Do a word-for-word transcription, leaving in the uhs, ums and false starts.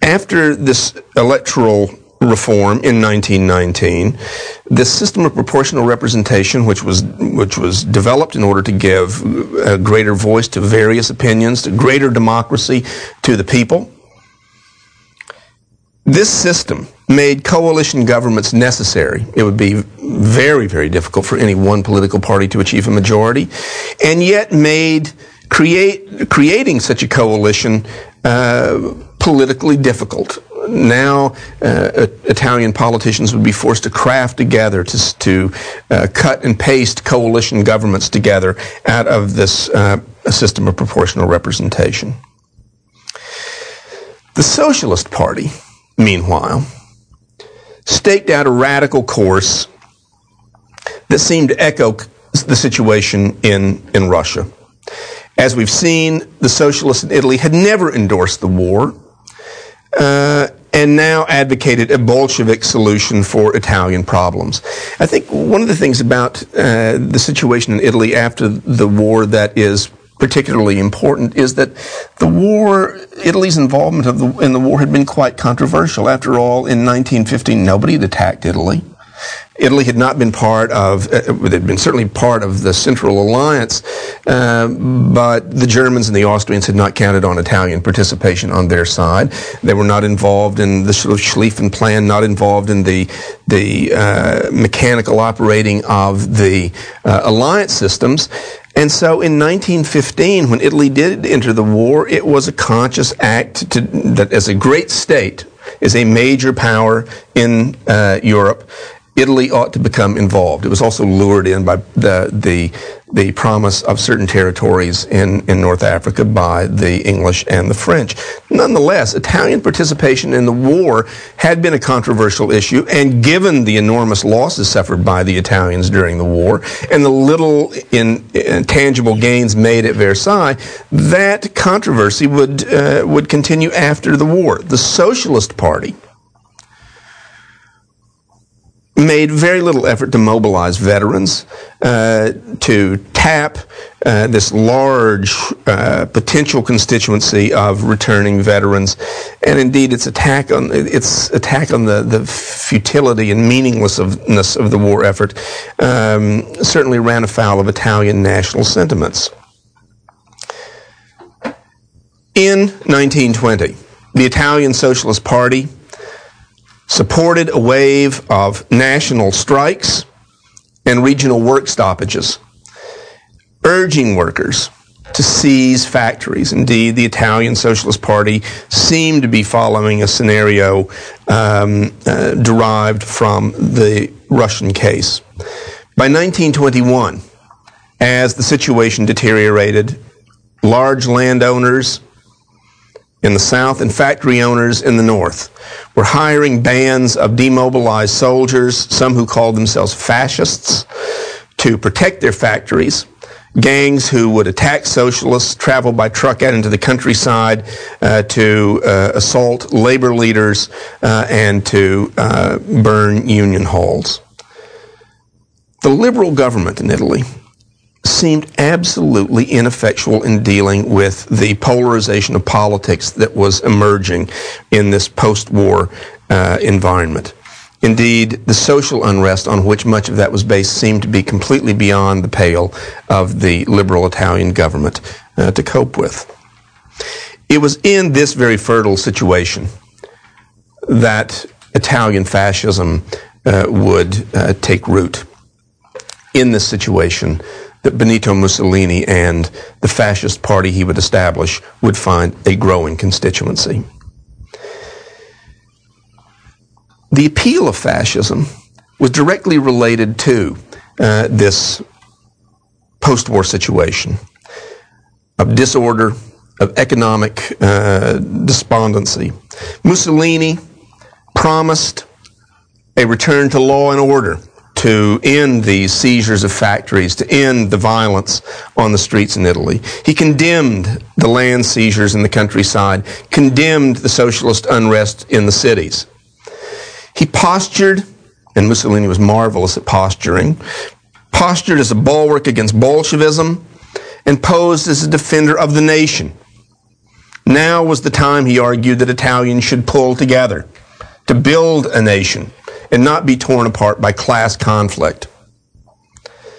after this electoral reform in nineteen nineteen, this system of proportional representation, which was which was developed in order to give a greater voice to various opinions, to greater democracy to the people, this system made coalition governments necessary. It would be very, very difficult for any one political party to achieve a majority, and yet made create creating such a coalition uh, politically difficult. Now, uh, Italian politicians would be forced to craft together, to, to uh, cut and paste coalition governments together out of this uh, system of proportional representation. The Socialist Party, meanwhile, staked out a radical course that seemed to echo the situation in, in Russia. As we've seen, the socialists in Italy had never endorsed the war, uh, and now advocated a Bolshevik solution for Italian problems. I think one of the things about uh, the situation in Italy after the war that is particularly important is that the war, Italy's involvement of the, in the war had been quite controversial. After all, in nineteen fifteen, nobody had attacked Italy. Italy had not been part of, uh, it had been certainly part of the Central Alliance, uh, but the Germans and the Austrians had not counted on Italian participation on their side. They were not involved in the sort of Schlieffen Plan, not involved in the the uh, mechanical operating of the uh, alliance systems. And so in nineteen fifteen, when Italy did enter the war, it was a conscious act to, that as a great state, as a major power in uh, Europe, Italy ought to become involved. It was also lured in by the the the promise of certain territories in, in North Africa by the English and the French. Nonetheless, Italian participation in the war had been a controversial issue, and given the enormous losses suffered by the Italians during the war and the little in, in tangible gains made at Versailles, that controversy would uh, would continue after the war. The Socialist Party made very little effort to mobilize veterans, uh, to tap uh, this large uh, potential constituency of returning veterans, and indeed its attack on its attack on the, the futility and meaninglessness of the war effort um, certainly ran afoul of Italian national sentiments. In nineteen twenty, the Italian Socialist Party supported a wave of national strikes and regional work stoppages, urging workers to seize factories. Indeed, the Italian Socialist Party seemed to be following a scenario um, uh, derived from the Russian case. By nineteen twenty-one, as the situation deteriorated, large landowners in the south and factory owners in the north were hiring bands of demobilized soldiers, some who called themselves fascists, to protect their factories. Gangs who would attack socialists, travel by truck out into the countryside uh, to uh, assault labor leaders uh, and to uh, burn union halls. The liberal government in Italy seemed absolutely ineffectual in dealing with the polarization of politics that was emerging in this post-war uh, environment. Indeed, the social unrest on which much of that was based seemed to be completely beyond the pale of the liberal Italian government uh, to cope with. It was in this very fertile situation that Italian fascism uh, would uh, take root. In this situation, that Benito Mussolini and the fascist party he would establish would find a growing constituency. The appeal of fascism was directly related to uh, this post-war situation of disorder, of economic uh, despondency. Mussolini promised a return to law and order, to end these seizures of factories, to end the violence on the streets in Italy. He condemned the land seizures in the countryside, condemned the socialist unrest in the cities. He postured, and Mussolini was marvelous at posturing, postured as a bulwark against Bolshevism, and posed as a defender of the nation. Now was the time, he argued, that Italians should pull together to build a nation and not be torn apart by class conflict.